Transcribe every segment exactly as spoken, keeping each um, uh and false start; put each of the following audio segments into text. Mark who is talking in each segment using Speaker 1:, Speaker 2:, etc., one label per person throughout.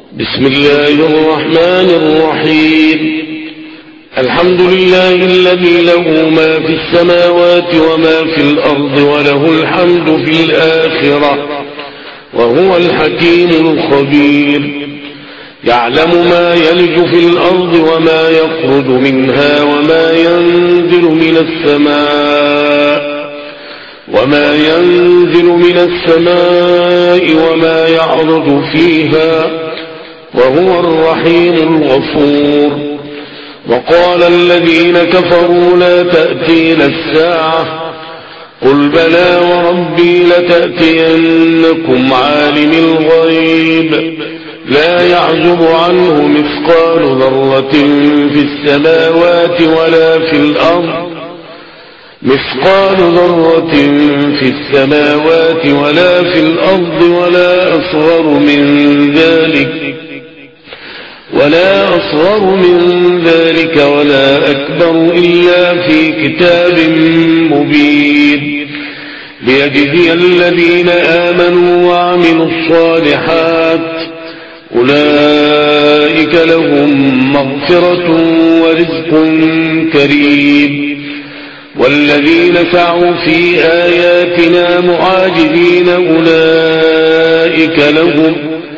Speaker 1: بسم الله الرحمن الرحيم. الحمد لله الذي له ما في السماوات وما في الأرض وله الحمد في الآخرة وهو الحكيم الخبير. يعلم ما يلج في الأرض وما يخرج منها وما ينزل من السماء وما ينزل من السماء وما يعرج فيها وهو الرحيم الغفور. وقال الذين كفروا لا تأتينا الساعة قل بلى وربي لتأتينكم عالم الغيب لا يعزب عنه مثقال ذرة في السماوات ولا في الأرض مثقال ذرة في السماوات ولا في الأرض ولا أصغر من ذلك ولا أصغر من ذلك ولا أكبر إلا في كتاب مبين ليجزي الذين آمنوا وعملوا الصالحات أولئك لهم مغفرة ورزق كريم. والذين سعوا في آياتنا معاجزين أولئك لهم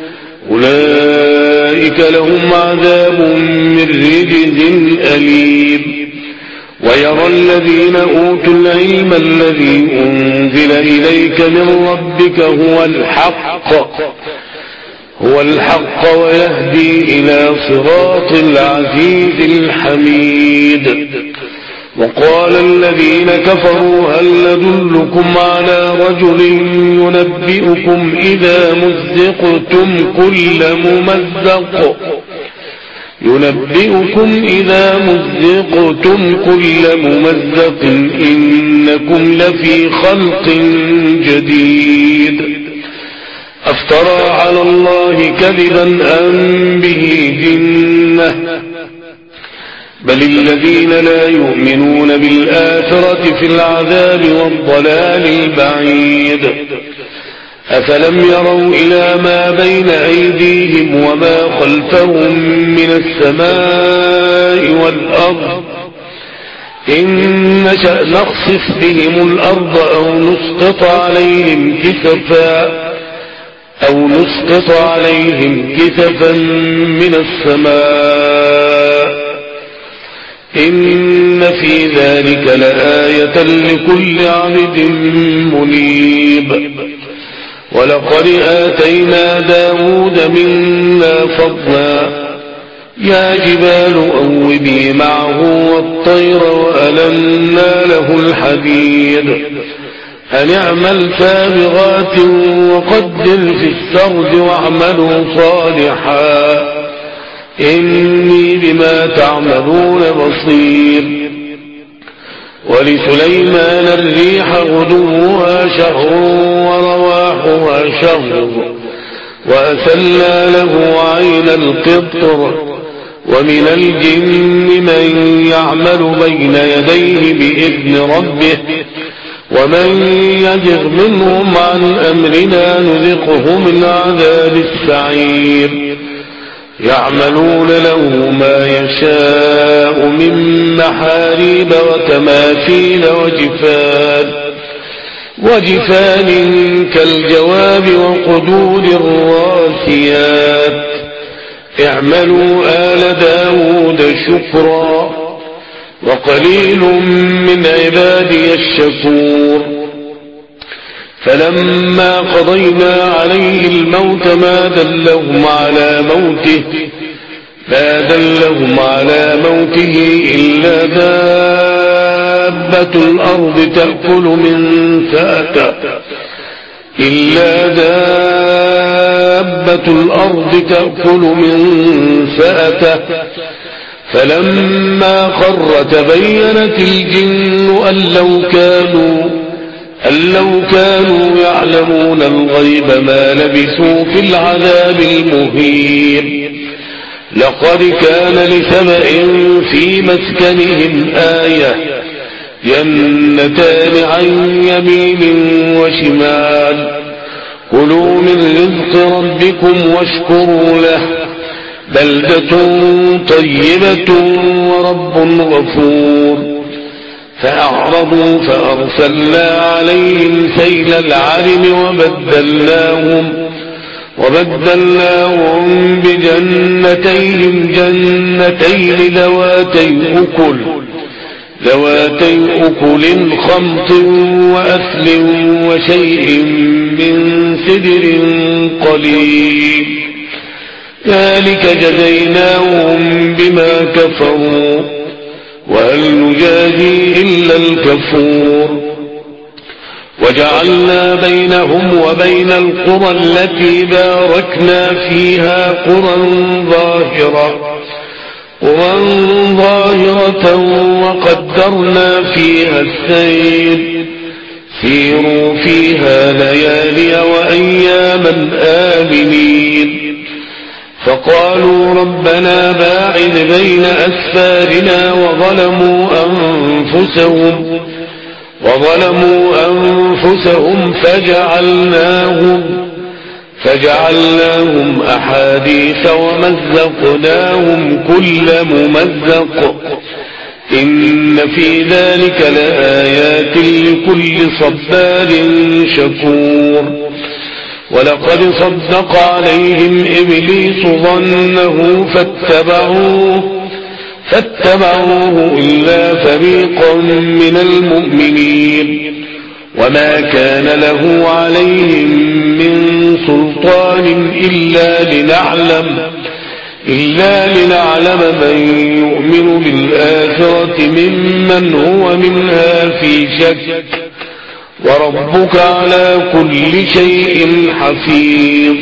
Speaker 1: أولئك لهم عذاب من رجز أليم. ويرى الذين أوتوا العلم الذي أنزل إليك من ربك هو الحق هو الحق ويهدي إلى صراط العزيز الحميد. وقال الذين كفروا هل ندلكم على رجل ينبئكم إذا مزقتم كل ممزق ينبئكم إذا مزقتم كل ممزق إنكم لفي خلق جديد. أفترى على الله كذبا أم به جنة بل الذين لا يؤمنون بالآخرة في العذاب والضلال البعيد. أفلم يروا إلى ما بين أيديهم وما خلفهم من السماء والأرض إن نشأ نخسف بهم الأرض أو نسقط عليهم كسفا أو نسقط عليهم كسفا من السماء إن في ذلك لآية لكل عبد منيب. ولقد آتينا داود منا فضلا يا جبال أوبي معه والطير وألنا له الحديد أن اعمل سابغات وقدر في السرد واعملوا صالحا إني بما تعملون بصير. ولسليمان الريح غدوها شهر ورواحها شهر وأسلنا له عين القطر ومن الجن من يعمل بين يديه بإذن ربه ومن يزغ منهم عن أمرنا نذقه من عذاب السعير. يعملون له ما يشاء من محاريب وتماثيل وجفان وجفان كالجواب وقدور الراسيات اعملوا آل داود شكرا وقليل من عبادي الشكور. فلما قضينا عليه الموت ما دلهم على موته ما دلهم على موته إلا دابة الأرض تأكل من سأته إلا دابة الأرض تأكل من سأته فلما خر تبينت الجن أن لو كانوا أن لو كانوا يعلمون الغيب ما لبثوا في العذاب المهين. لقد كان لسبأ في مسكنهم آية جنتان عن يمين وشمال كلوا من رزق ربكم واشكروا له بلدة طيبة ورب غفور فأعرضوا فأرسلنا عليهم سيل العرم وبدلناهم وبدلناهم بجنتيهم جنتين ذواتي أكل ذواتي أكل خمط وأثل وشيء من سدر قليل ذلك جزيناهم بما كفروا وهل نجازي إلا الكفور وجعلنا بينهم وبين القرى التي باركنا فيها قرى ظاهرة قرى ظاهرة وقدرنا فيها السير سيروا فيها ليالي وأياما آمنين فقالوا ربنا باعد بين أسفارنا وظلموا أنفسهم وظلموا أنفسهم فجعلناهم فجعلناهم أحاديث ومزقناهم كل ممزق إن في ذلك لآيات لكل صبار شكور ولقد صدق عليهم إبليس ظنه فاتبعوه فاتبعوه إلا فريقا من المؤمنين وما كان له عليهم من سلطان إلا لنعلم إلا لنعلم من يؤمن بالآخرة ممن هو منها في شك وربك على كل شيء حفيظ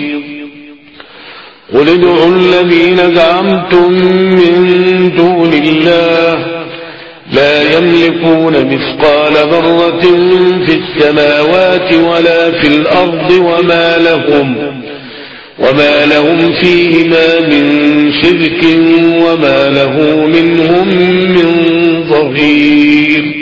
Speaker 1: قل ادعوا الذين زعمتم من دون الله لا يملكون مثقال ذرة في السماوات ولا في الأرض وما لهم وما لهم فيهما من شرك وما له منهم من ظهير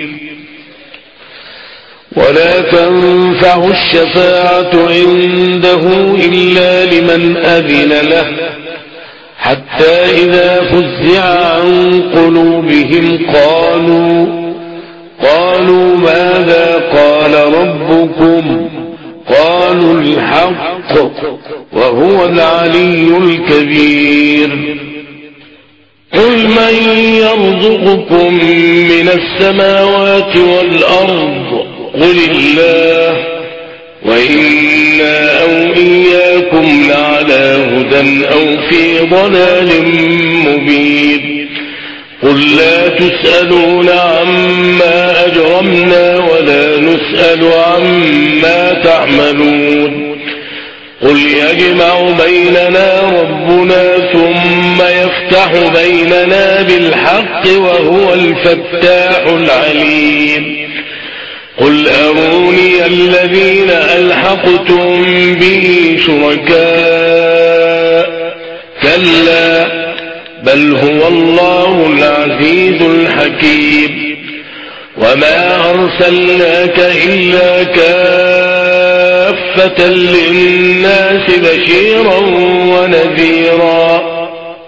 Speaker 1: ولا تنفع الشفاعة عنده إلا لمن أذن له حتى إذا فزع عن قلوبهم قالوا قالوا ماذا قال ربكم قالوا الحق وهو العلي الكبير قل من يرزقكم من السماوات والأرض قل الله وإنا أو إياكم لعلى هدى أو في ضلال مبين قل لا تسألون عما أجرمنا ولا نسأل عما تعملون قل يجمع بيننا ربنا ثم يفتح بيننا بالحق وهو الفتاح العليم قل أروني الذين ألحقتم به شركاء كلا بل هو الله العزيز الحكيم وما أرسلناك إلا كافة للناس بشيرا ونذيرا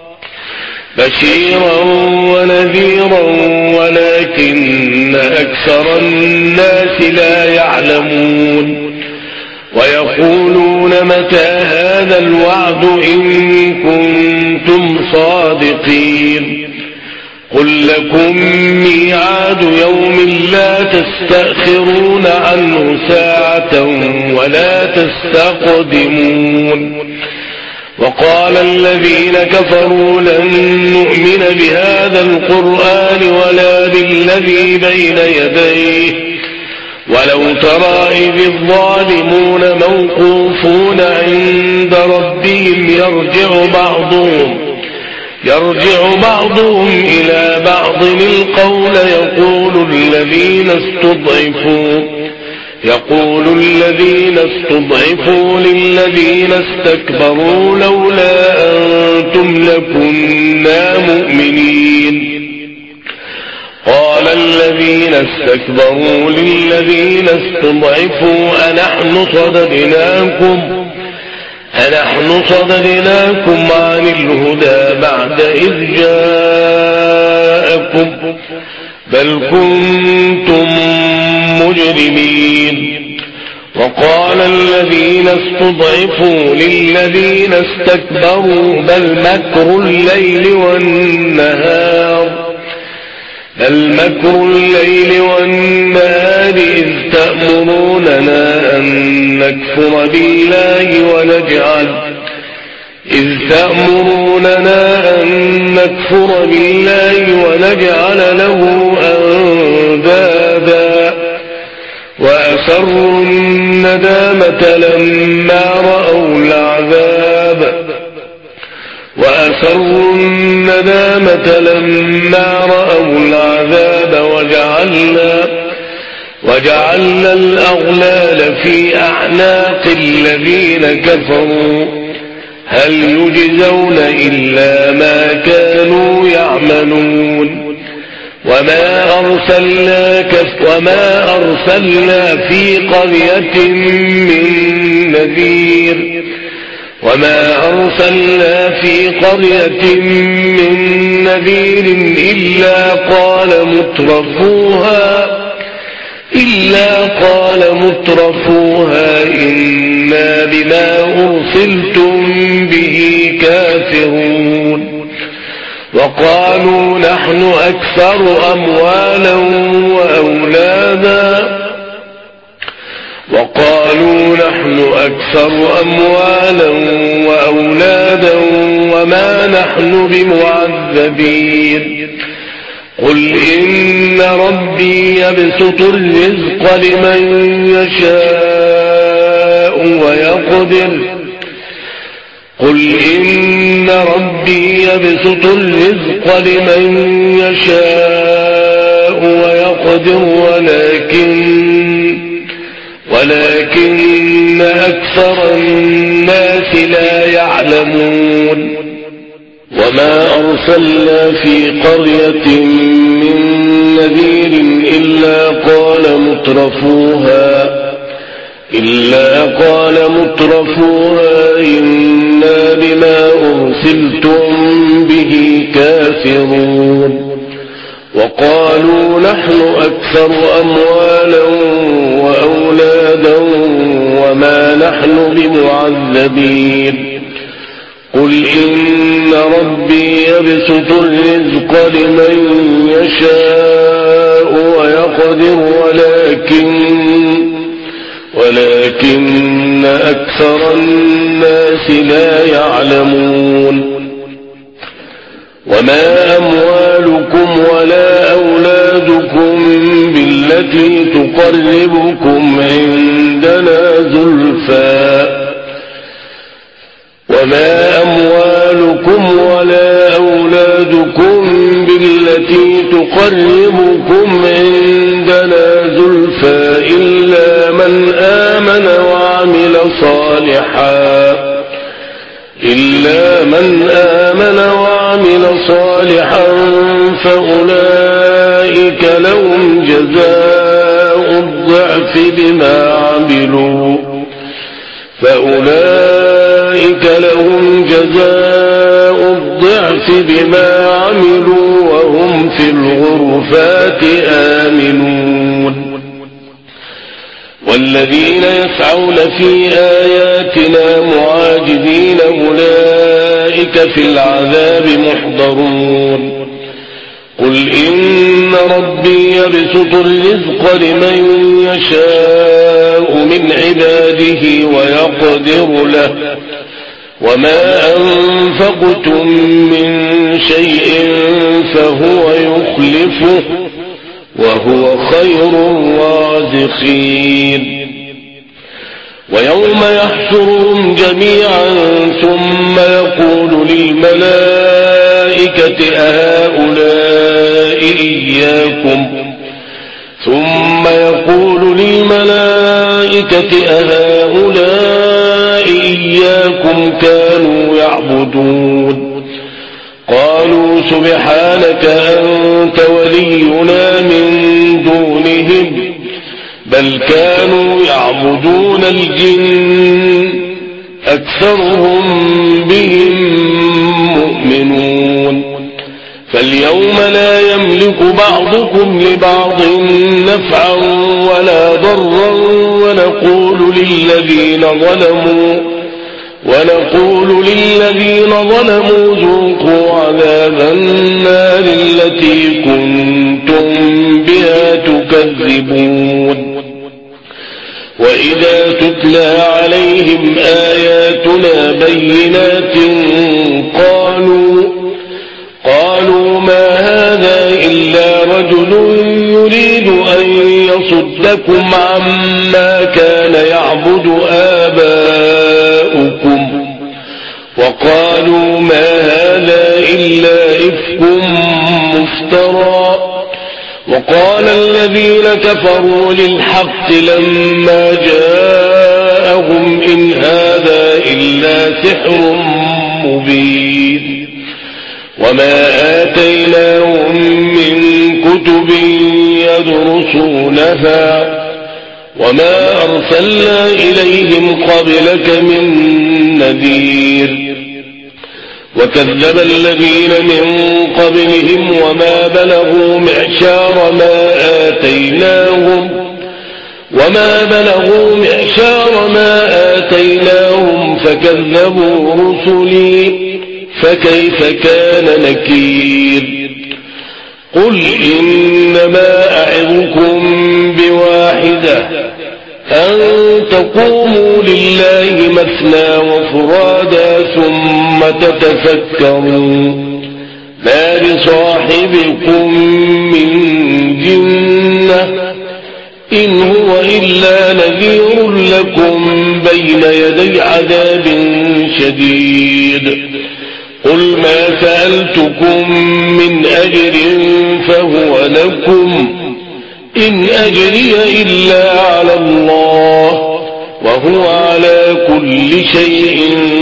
Speaker 1: بشيرا ونذيرا ولكن أكثر الناس لا يعلمون ويقولون متى هذا الوعد إن كنتم صادقين قل لكم ميعاد يوم لا تستأخرون عنه ساعة ولا تستقدمون وقال الذين كفروا لن نؤمن بهذا القرآن ولا بالذي بين يديه ولو ترى إذ الظالمون موقوفون عند ربهم يرجع بعضهم يرجع بعضهم إلى بعض القول يقول الذين استضعفوا يقول الذين استضعفوا للذين استكبروا لولا أنتم لكنا مؤمنين قال الذين استكبروا للذين استضعفوا أنحن صددناكم أنحن صددناكم عن بالهدى بعد إذ جاءكم بل كنتم مجرمين. وقال الذين استضعفوا للذين استكبروا بل مكر الليل والنهار بل مكر الليل والنهار إذ تأمروننا أن نكفر بالله ونجعل إذ تأمروننا أن نكفر بالله ونجعل له أندادا وأسروا الندامة لما رأوا العذاب وأسروا الندامة لما رأوا العذاب وجعلنا وجعلنا الأغلال في أعناق الذين كفروا هل يجزون إلا ما كانوا يعملون. وما أرسلنا وما أرسلنا في قرية من نذير وما أرسلنا في قرية من نذير إلا قال مترفوها إلا قال مترفوها إنا بما أرسلتم به كافرون. وقالوا نحن أكثر أموالا وأولادا وقالوا نحن أكثر أموالا وأولادا وما نحن بمعذبين. قل إن ربي يبسط الرزق لمن يشاء ويقدر قل إن ربي يبسط الرزق لمن يشاء ويقدر ولكن ولكن أكثر الناس لا يعلمون. وما أرسلنا في قرية من نذير إلا قال مترفوها إلا قال مترفوها إنا بما أرسلتم به كافرون. وقالوا نحن أكثر أموالا وأولادا وما نحن بمعذبين. قل إن ربي يبسط الرزق لمن يشاء ويقدر ولكن ولكن أكثر الناس لا يعلمون. وما أموالكم ولا أولادكم بالتي تقربكم عندنا زلفى وما أموالكم ولا أولادكم بالتي تقربكم عندنا زلفى إلا من آمن وعمل صالحا إلا من آمن وعمل صالحا فأولئك لهم جزاء الضعف بما عملوا فأولئك لهم جزاء الضعف بما عملوا وهم في الغرفات آمنون. والذين يسعون في آياتنا معاجزين أولئك في العذاب محضرون. قل إن ربي يبسط الرزق لمن يشاء من عباده ويقدر له وما أنفقتم من شيء فهو يخلفه وهو خير الرازقين. ويوم يحشرهم جميعا ثم يقول للملائكة أهؤلاء إياكم ثم يقول للملائكة أهؤلاء إياكم كانوا يعبدون قالوا سبحانك أنت ولينا من دونهم بل كانوا يعبدون الجن أكثرهم بهم فاليوم لا يملك بعضكم لبعض نفعا ولا ضرا ونقول للذين ظلموا ونقول للذين ظلموا ذوقوا عذاب النار التي كنتم بها تكذبون وإذا تتلى عليهم آياتنا بينات قالوا قالوا ما هذا إلا رجل يريد أن يصدكم عما كان يعبد آباؤكم وقالوا ما هذا إلا إفك مفترى وقال الذين كفروا للحق لما جاءهم إن هذا إلا سحر مبين وما آتيناهم من كتب يدرسونها وما أرسلنا إليهم قبلك من نذير وكذب الذين من قبلهم وما بلغوا معشار ما آتيناهم وما بلغوا معشار ما آتيناهم فكذبوا رسلي فكيف كان نكير قل إنما أعظكم بواحدة أن تقوموا لله مثنى وفرادا ثم تتفكروا ما لصاحبكم من جنة إن هو إلا نذير لكم بين يدي عذاب شديد قل ما سألتكم من أجر فهو لكم إن أجري إلا على الله وهو على كل شيء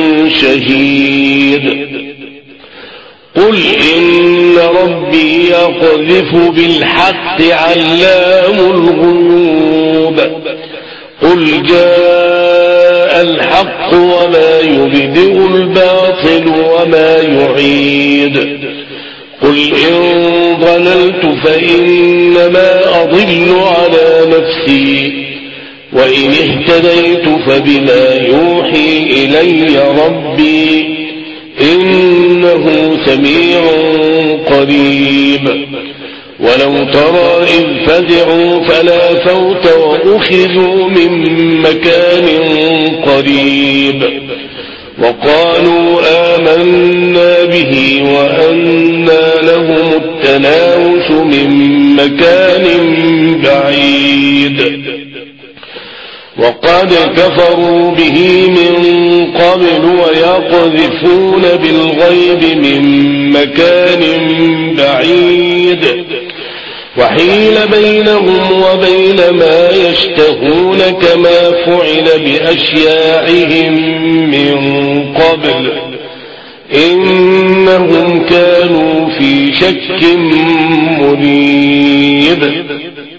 Speaker 1: شهيد قل إن ربي يقذف بالحق علام الغيوب قل جاء الحق وما يبدئ الباطل وما يعيد قل إن ضللت فإنما أضل على نفسي وإن اهتديت فبما يوحي إلي ربي إنه سميع قريب ولو ترى إذ فزعوا فلا فوت وأخذوا من مكان قريب وقالوا آمنا به وأنى لهم التناوش من مكان بعيد وقد كفروا به من قبل ويقذفون بالغيب من مكان بعيد وحيل بينهم وبين ما يشتهون كما فعل بأشياعهم من قبل إنهم كانوا في شك مريب